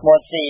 หมวด4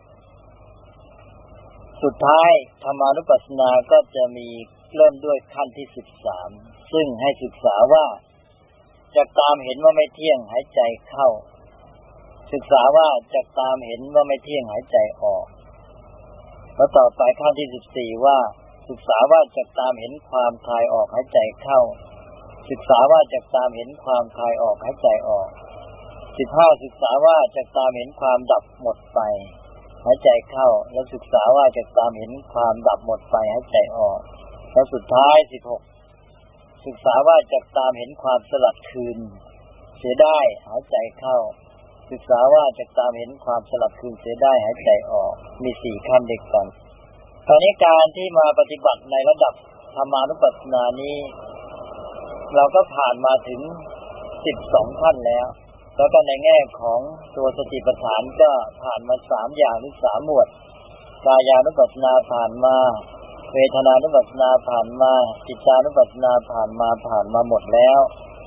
สุดท้ายธรรมานุปัสสนาก็จะมีเริ่มด้วยขั้นที่13ซึ่งให้ศึกษาว่าจักตามเห็นว่าไม่เที่ยงหายใจเข้าศึกษาว่าจักตามเห็นว่าไม่เที่ยงหายใจออกแล้วต่อไปขั้นที่14ว่าศึกษาว่าจักตามเห็นความคลายออกหายใจเข้าศึกษาว่าจักตามเห็นความคลายออกหายใจออก15ศึกษาว่าจักตามเห็นความดับหมดไปหายใจเข้าแล้วศึกษาว่าจักตามเห็นความดับหมดไปหายใจออกแล้วสุดท้าย16ศึกษาว่าจักตามเห็นความสลัดคืนเสียได้หายใจเข้าศึกษาว่าจักตามเห็นความสลัดคืนเสียได้หายใจออกมี4ขั้นด้วยกันตอนนี้การที่มาปฏิบัติในระดับธรรมานุปัสสนานี้เราก็ผ่านมาถึง12ขั้นแล้วแล้วก็ในแง่ของตัวสติปัฏฐานก็ผ่านมา3อย่างหรือ3หมวดกายานุปัสสนาผ่านมาเวทนานุปัสสนาผ่านมาจิตานุปัสสนาผ่านมาหมดแล้ว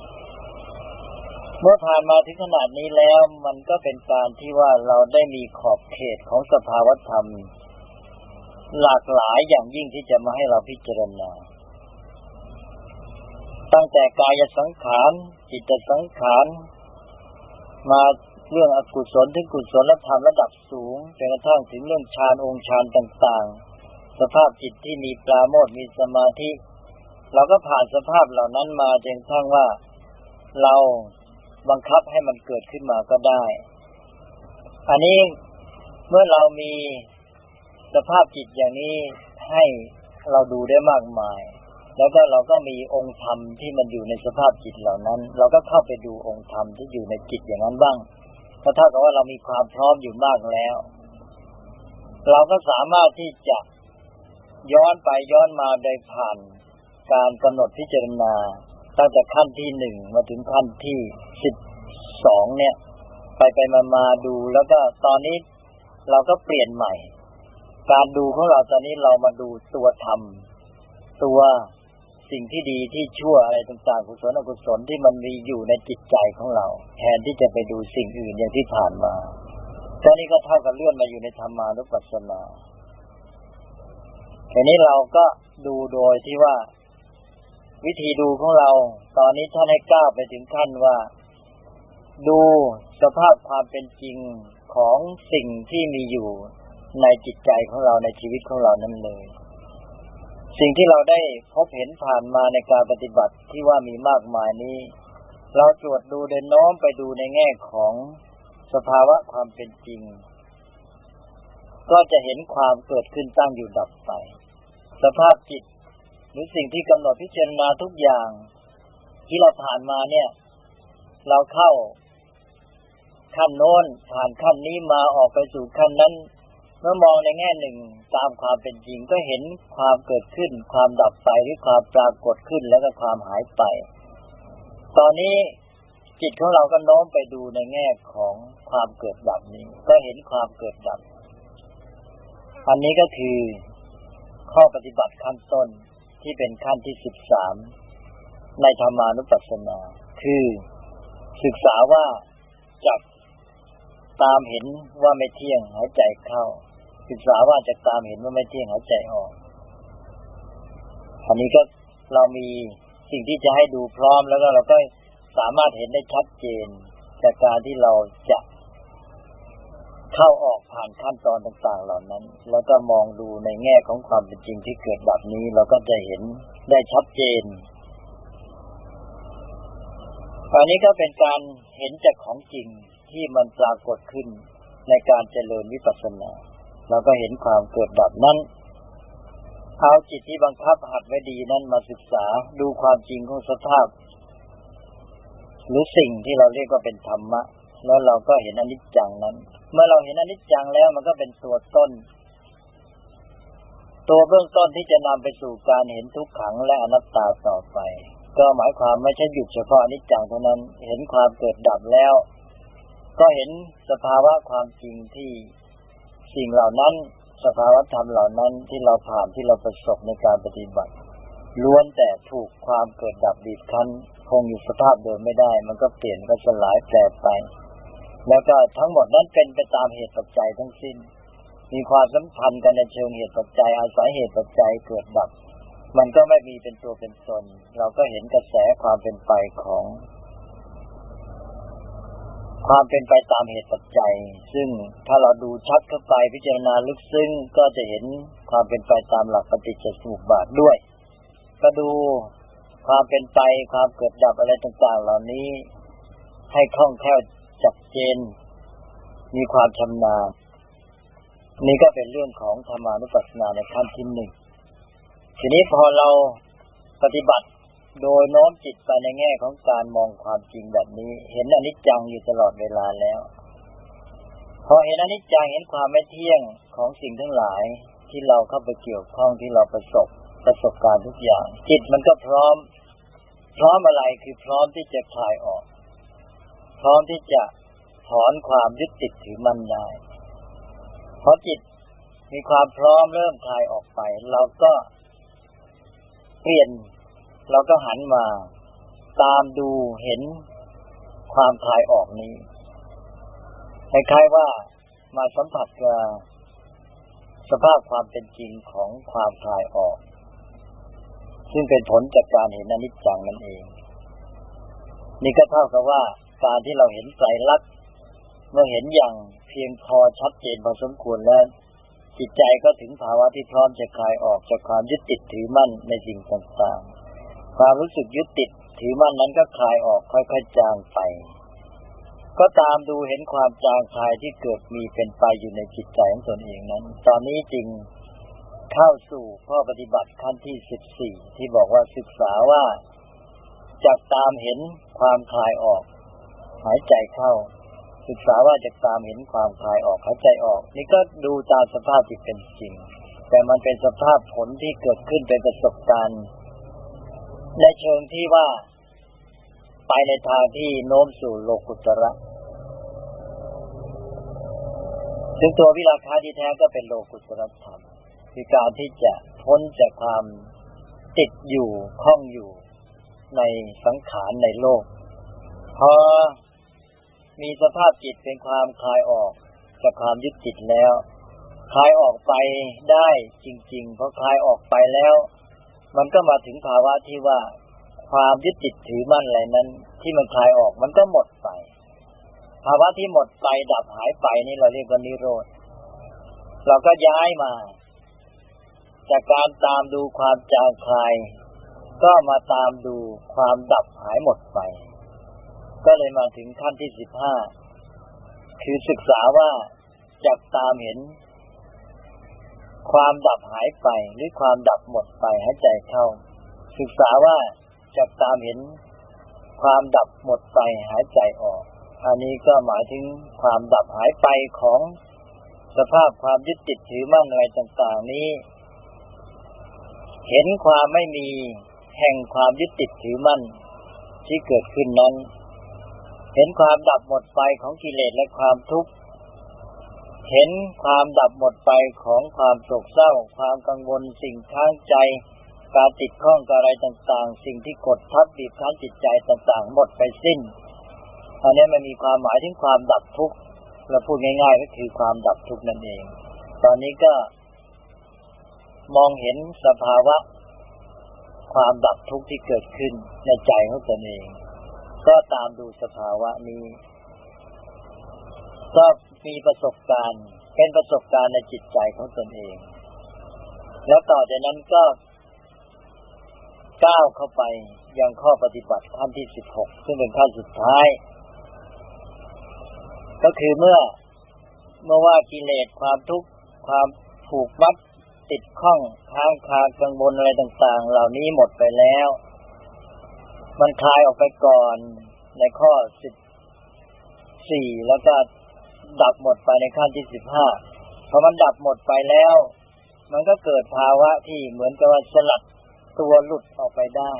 เมื่อผ่านมาถึงขนาดนี้แล้วมันก็เป็นการที่ว่าเราได้มีขอบเขตของสภาวธรรมหลากหลายอย่างยิ่งที่จะมาให้เราพิจารณาตั้งแต่กายสังขารจิตสังขารมาเรื่องอกุศลถึงกุศลธรรมระดับสูงจนกระทั่งถึงเรื่องฌานองค์ฌานต่างๆสภาพจิตที่มีปราโมทย์มีสมาธิเราก็ผ่านสภาพเหล่านั้นมาจนกระทั่งว่าเราบังคับให้มันเกิดขึ้นมาก็ได้อันนี้เมื่อเรามีสภาพจิตอย่างนี้ให้เราดูได้มากมายแล้วก็เราก็มีองค์ธรรมที่มันอยู่ในสภาพจิตเหล่านั้นเราก็เข้าไปดูองค์ธรรมที่อยู่ในจิตอย่างนั้นบ้างก็เท่ากับว่าเรามีความพร้อมอยู่มากแล้วเราก็สามารถที่จะย้อนไปย้อนมาโดยผ่านการกำหนดพิจารณาตั้งแต่ขั้นที่1มาถึงขั้นที่12เนี่ยไปมาดูแล้วก็ตอนนี้เราก็เปลี่ยนใหม่การดูของเราตอนนี้เรามาดูตัวธรรมตัวสิ่งที่ดีที่ชั่วอะไรต่างๆกุศลอกุศลที่มันมีอยู่ในจิตใจของเราแทนที่จะไปดูสิ่งอื่นอย่างที่ผ่านมาตอนนี้ก็เท่ากับเลื่อนมาอยู่ในธรรมานุปัสสนาทีนี้เราก็ดูโดยที่ว่าวิธีดูของเราตอนนี้ท่านให้ก้าวไปถึงขั้นว่าดูสภาพความเป็นจริงของสิ่งที่มีอยู่ในจิตใจของเราในชีวิตของเรานั่นเลยสิ่งที่เราได้พบเห็นผ่านมาในการปฏิบัติที่ว่ามีมากมายนี้เราตรวจดูโดยน้อมไปดูในแง่ของสภาวะความเป็นจริงก็จะเห็นความเกิดขึ้นตั้งอยู่ดับไปสภาพจิตหรือสิ่งที่กำหนดพิจารณาทุกอย่างที่เราผ่านมาเนี่ยเราเข้าขั้นโน้นผ่านขั้นนี้มาออกไปสู่ขั้นนั้นเมื่อมองในแง่หนึ่งตามความเป็นจริงก็เห็นความเกิดขึ้นความดับไปหรือความปรากฏขึ้นแล้วก็ความหายไปตอนนี้จิตของเราก็โน้มไปดูในแง่ของความเกิดดับนี้ก็เห็นความเกิดดับอันนี้ก็คือข้อปฏิบัติขั้นต้นที่เป็นขั้นที่13ในธรรมานุปัสสนาคือศึกษาว่าจักตามเห็นว่าไม่เที่ยงหายใจเข้าศึกษาว่าจักตามเห็นว่าไม่เที่ยงหายใจออกอันนี้ก็เรามีสิ่งที่จะให้ดูพร้อมแล้วก็เราก็สามารถเห็นได้ชัดเจนจากการที่เราจะเข้าออกผ่านขั้นตอนต่างๆเหล่านั้นแล้วก็มองดูในแง่ของความเป็นจริงที่เกิดแบบนี้เราก็จะเห็นได้ชัดเจนอันนี้ก็เป็นการเห็นจากของจริงที่มันปรากฏขึ้นในการเจริญวิปัสสนาเราก็เห็นความเกิดดับนั้นเอาจิตที่บังคับหัดไว้ดีนั้นมาศึกษาดูความจริงของสภาพหรือสิ่งที่เราเรียกว่าเป็นธรรมะแล้วเราก็เห็นอนิจจังนั้นเมื่อเราเห็นอนิจจังแล้วมันก็เป็นตัวต้นตัวเบื้องต้นที่จะนำไปสู่การเห็นทุกขังและอนัตตาต่อไปก็หมายความไม่ใช่หยุดเฉพาะอนิจจังเท่านั้นเห็นความเกิดดับแล้วก็เห็นสภาวะความจริงที่สิ่งเหล่านั้นสภาวะธรรมเหล่านั้นที่เราผ่านที่เราประสบในการปฏิบัติล้วนแต่ถูกความเกิดดับบีบคั้นคงอยู่สภาพเดิมไม่ได้มันก็เปลี่ยนก็สลายแปรไปแล้วก็ทั้งหมดนั้นเป็นไปตามเหตุปัจจัยทั้งสิ้นมีความสัมพันธ์กันในเชิงเหตุปัจจัยอาศัยเหตุปัจจัยเกิดดับมันก็ไม่มีเป็นตัวเป็นตนเราก็เห็นกระแสความเป็นไปของความเป็นไปตามเหตุปัจจัยซึ่งถ้าเราดูชัดเข้าไปพิจารณาลึกซึ้งก็จะเห็นความเป็นไปตามหลักปฏิจจสมุปบาทด้วยก็ดูความเป็นไปความเกิดดับอะไรต่างๆเหล่านี้ให้คล่องแคล่วชัดเจนมีความชำนาญนี่ก็เป็นเรื่องของธรรมานุปัสสนาในขั้นที่หนึ่งทีนี้พอเราปฏิบัติโดยโน้มจิตไปในแง่ของการมองความจริงแบบนี้เห็นอนิจจังอยู่ตลอดเวลาแล้วพอเห็นอนิจจังเห็นความไม่เที่ยงของสิ่งทั้งหลายที่เราเข้าไปเกี่ยวข้องที่เราประสบการณ์ทุกอย่างจิตมันก็พร้อมอะไรคือพร้อมที่จะคลายออกพร้อมที่จะถอนความยึดติดถือมั่นได้เพราะจิตมีความพร้อมเริ่มคลายออกไปเราก็เปลี่ยนเราก็หันมาตามดูเห็นความคลายออกนี้คล้ายๆว่ามาสัมผัสกับสภาพความเป็นจริงของความคลายออกซึ่งเป็นผลจากการเห็นอนิจจังนั่นเองนี่ก็เท่ากับว่าการที่เราเห็นไตรลักษณ์เมื่อเห็นอย่างเพียงพอชัดเจนพอสมควรแล้วจิตใจก็ถึงภาวะที่พร้อมจะคลายออกจากความยึดติดถือมั่นในสิ่งต่างๆความรู้สึกยึดติดถือมั่นนั้นก็คลายออกค่อยๆจางไปก็ตามดูเห็นความจางคลายที่เกิดมีเป็นไปอยู่ในจิตใจของตนเองนั้นตอนนี้จึงเข้าสู่ข้อปฏิบัติขั้นที่14ที่บอกว่าศึกษาว่าจักตามเห็นความคลายออกหายใจเข้าศึกษาว่าจะตามเห็นความคลายออกหายใจออกนี่ก็ดูตามสภาพที่เป็นจริงแต่มันเป็นสภาพผลที่เกิดขึ้นเป็นประสบการณ์ในเชิงที่ว่าไปในทางที่โน้มสู่โลกุตระซึ่งตัววิราคะที่แท้ก็เป็นโลกุตระธรรมคือการที่จะพ้นจากความติดอยู่ข้องอยู่ในสังขารในโลกพอมีสภาพจิตเป็นความคลายออกจากความยึดติดแล้วคลายออกไปได้จริงๆเพราะคลายออกไปแล้วมันก็มาถึงภาวะที่ว่าความยึดติดถือมั่นอะไรนั้นที่มันคลายออกมันก็หมดไปภาวะที่หมดไปดับหายไปนี่เราเรียกว่านิโรธเราก็ย้ายมาจากการตามดูความจางคลายก็มาตามดูความดับหายหมดไปก็เลยมาถึงขั้นที่15คือศึกษาว่าจักตามเห็นความดับหายไปหรือความดับหมดไปหายใจเข้าศึกษาว่าจักตามเห็นความดับหมดไปหายใจออกอันนี้ก็หมายถึงความดับหายไปของสภาพความยึดติดถือมั่นอะไรต่างๆนี้เห็นความไม่มีแห่งความยึดติดถือมั่นที่เกิดขึ้นนั้นเห็นความดับหมดไปของกิเลสและความทุกข์เห็นความดับหมดไปของความโศกเศร้าความกังวลสิ่งค้างใจการติดข้องกับอะไรต่างๆสิ่งที่กดทับบีบคั้นจิตใจต่างๆหมดไปสิ้นอันนี้มันมีความหมายถึงความดับทุกข์เราพูดง่ายๆก็คือความดับทุกข์นั่นเองตอนนี้ก็มองเห็นสภาวะความดับทุกข์ที่เกิดขึ้นในใจของตนเองก็ตามดูสภาวะนี้ก็มีประสบการณ์เป็นประสบการณ์ในจิตใจของตนเองแล้วต่อจากนั้นก็ก้าวเข้าไปยังข้อปฏิบัติขั้นที่16ซึ่งเป็นขั้นสุดท้ายก็คือเมื่อว่ากิเลสความทุกข์ความผูกมัดติดข้องค้างคากังวลอะไรต่างๆเหล่านี้หมดไปแล้วมันคลายออกไปก่อนในข้อ14แล้วก็ดับหมดไปในขั้นที่15พอมันดับหมดไปแล้วมันก็เกิดภาวะที่เหมือนกับว่าสลัดตัวหลุดออกไปได้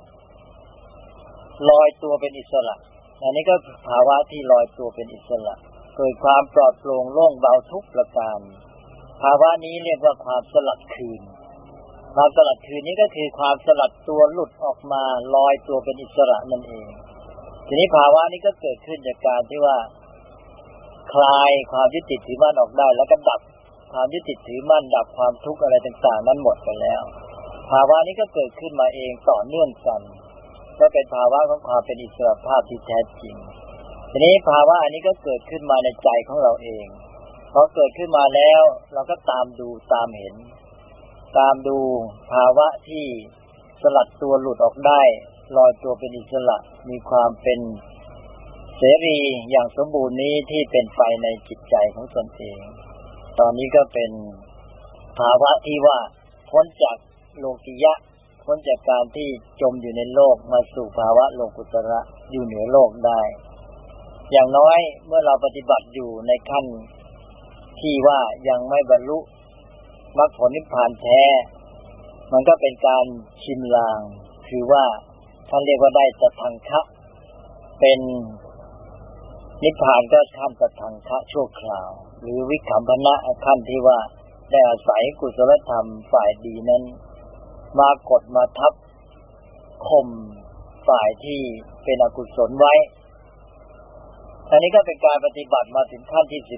ลอยตัวเป็นอิสระอันนี้ก็ภาวะที่ลอยตัวเป็นอิสระเกิดความปลอดโปร่งโล่งเบาทุกประการภาวะนี้เรียกว่าความสลัดคืนความสลัดคืนนี้ก็คือความสลัดตัวหลุดออกมาลอยตัวเป็นอิสระนั่นเองทีนี้ภาวะนี้ก็เกิดขึ้นจากการที่ว่าคลายความยึดติดถือมั่นออกได้แล้วก็ดับความยึดติดถือมั่นดับความทุกข์อะไรต่างๆนั้นหมดไปแล้วภาวะนี้ก็เกิดขึ้นมาเองต่อเนื่องกันก็เป็นภาวะของความเป็นอิสรภาพที่แท้จริงทีนี้ภาวะอันนี้ก็เกิดขึ้นมาในใจของเราเองพอเกิดขึ้นมาแล้วเราก็ตามดูตามเห็นตามดูภาวะที่สลัดตัวหลุดออกได้ลอยตัวเป็นอิสระมีความเป็นเสรีอย่างสมบูรณ์นี้ที่เป็นไปในจิตใจของตนเองตอนนี้ก็เป็นภาวะที่ว่าพ้นจากโลกิยะพ้นจากการที่จมอยู่ในโลกมาสู่ภาวะโลกุตระอยู่เหนือโลกได้อย่างน้อยเมื่อเราปฏิบัติอยู่ในขั้นที่ว่ายังไม่บรรลุมรรคผลนิพพานแท้มันก็เป็นการชิมลางคือว่าท่านเรียกว่าได้สัทธังคะเป็นนิพพานก็ขั้นสัทธังคะชั่วคราวหรือวิคัมภนะขั้นที่ว่าได้อาศัยกุศลธรรมฝ่ายดีนั้นมากดมาทับข่มฝ่ายที่เป็นอกุศลไว้อันนี้ก็เป็นการปฏิบัติมาถึงขั้นที่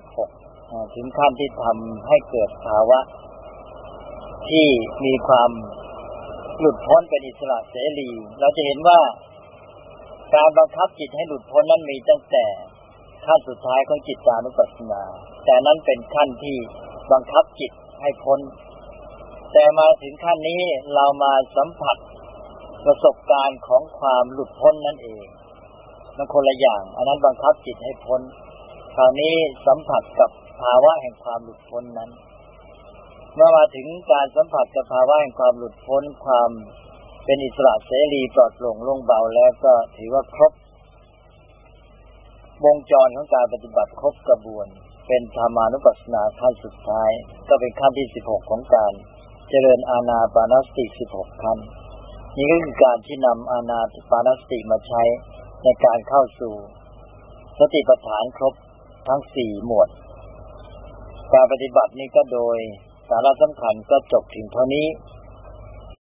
16ถึงขั้นที่ทำให้เกิดภาวะที่มีความหลุดพ้นเป็นอิสระเสรีเราจะเห็นว่าการบังคับจิตให้หลุดพ้นนั้นมีตั้งแต่ขั้นสุดท้ายของจิตตานุปัสสนาแต่นั้นเป็นขั้นที่บังคับจิตให้พ้นแต่มาถึงขั้นนี้เรามาสัมผัสประสบการณ์ของความหลุดพ้นนั่นเองมันคนละอย่างอันนั้นบังคับจิตให้พ้นคราวนี้สัมผัสกับภาวะแห่งความหลุดพ้นนั้นเมื่อมาถึงการสัมผัสกับภาวะแห่งความหลุดพ้นความเป็นอิสระเสรีปลอดโปร่งโล่งเบาแล้วก็ถือว่าครบวงจรของการปฏิบัติครบกระบวนเป็นธรรมานุปัสสนาขั้นสุดท้ายก็เป็นขั้นที่16ของการเจริญอานาปานสติ16ขั้นนี่ก็คือการที่นำอานาปานสติมาใช้ในการเข้าสู่สติปัฏฐานครบทั้ง4หมวดการปฏิบัตินี้ก็โดยสาระสำคัญก็จบถึงเท่านี้